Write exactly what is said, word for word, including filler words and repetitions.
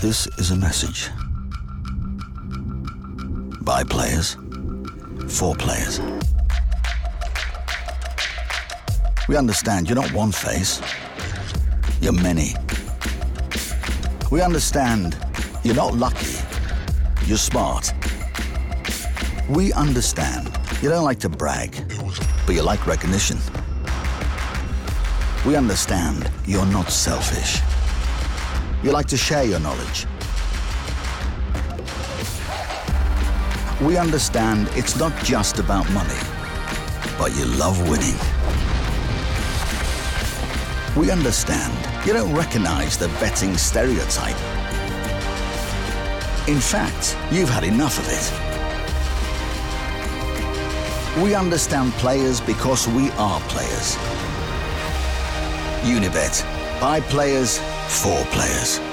This is a message. By players, for players. We understand you're not one face, you're many. We understand you're not lucky, you're smart. We understand you don't like to brag, but you like recognition. We understand you're not selfish. You like to share your knowledge. We understand it's not just about money, but you love winning. We understand you don't recognize the betting stereotype. In fact, you've had enough of it. We understand players because we are players. Unibet, by players, for players.